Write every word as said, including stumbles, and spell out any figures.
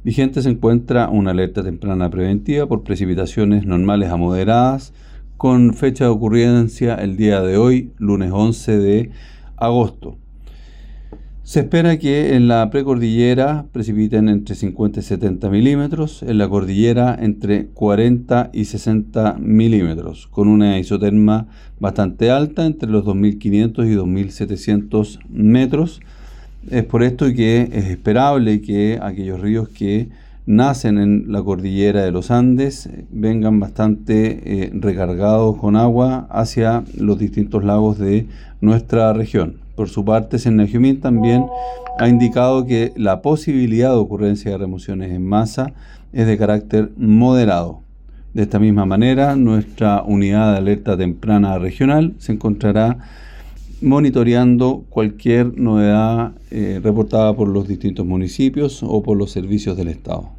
Vigente se encuentra una alerta temprana preventiva por precipitaciones normales a moderadas, con fecha de ocurrencia el día de hoy, lunes once de agosto. Se espera que en la precordillera precipiten entre cincuenta y setenta milímetros, en la cordillera entre cuarenta y sesenta milímetros, con una isoterma bastante alta, entre los dos mil quinientos y dos mil setecientos metros. Es por esto que es esperable que aquellos ríos que nacen en la cordillera de los Andes vengan bastante eh, recargados con agua hacia los distintos lagos de nuestra región. Por su parte, Senagiomin también ha indicado que la posibilidad de ocurrencia de remociones en masa es de carácter moderado. De esta misma manera, nuestra unidad de alerta temprana regional se encontrará monitoreando cualquier novedad eh, reportada por los distintos municipios o por los servicios del Estado.